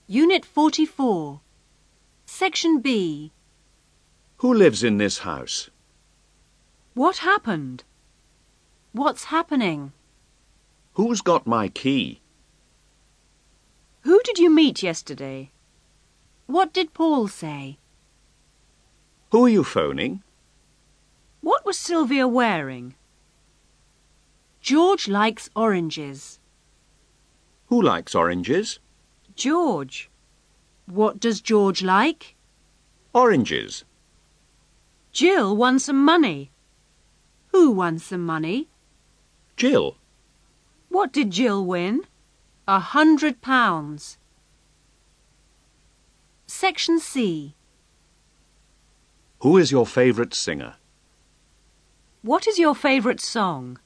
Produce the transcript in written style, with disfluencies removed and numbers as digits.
Unit 44. Section B. Who lives in this house? What happened? What's happening? Who's got my key? Who did you meet yesterday? What did Paul say? Who are you phoning? What was Sylvia wearing? George likes oranges. Who likes oranges? George. What does George like? Oranges. Jill won some money. Who won some money? Jill. What did Jill win? £100. Section C. Who is your favourite singer? What is your favourite song?